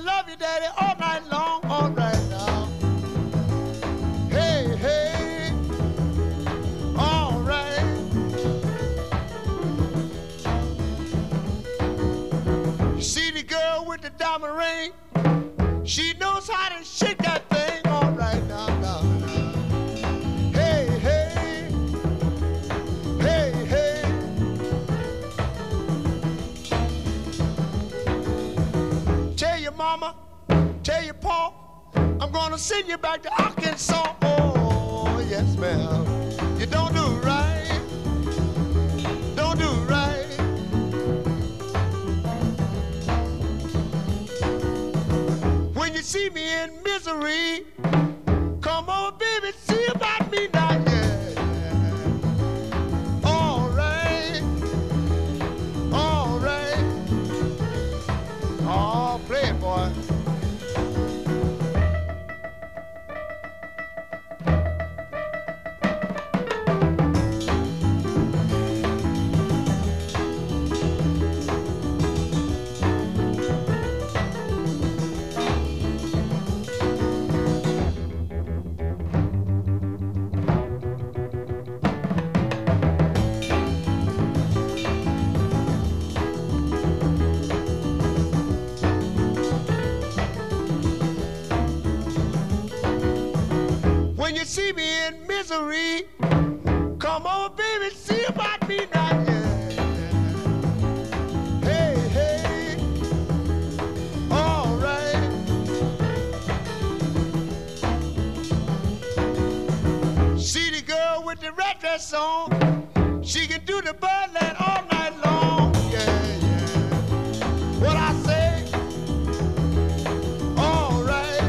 love you, Daddy, all night long. All right now. Hey, hey. All right. You see the girl with the diamond ring? She knows how to shake that thing. All right now, now, now. Hey, hey. Hey, hey. Tell your mama, tell your pa, I'm gonna send you back to Arkansas. Oh, yes, ma'am. You don't do right. Don't do right. When you see me in misery, come on, baby, see about me now, yeah. All right. All right. Oh, play it, boy. When you see me in misery, come on, baby, see about me now, yeah. Hey, hey, all right. See the girl with the red dress on, she can do the birdland all night long, yeah, yeah. What I say, all right.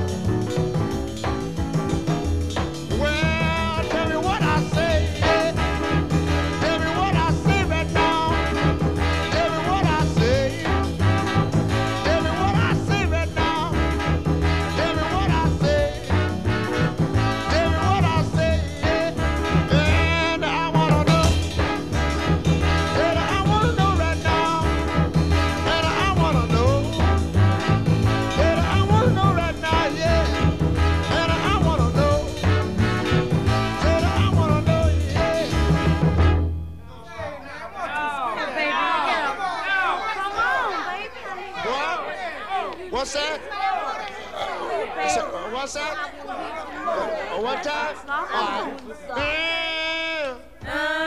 Well, tell me what I say, yeah. Tell me what I say right now. Tell me what I say. Tell me what I say right now. Tell me what I say. Tell me what I say, yeah. And I wanna know. And I wanna know right now. And I wanna know. And I wanna know right now, yeah. And I wanna know. And I wanna know, yeah. What? What's that? What's that? One time? All right. Yeah.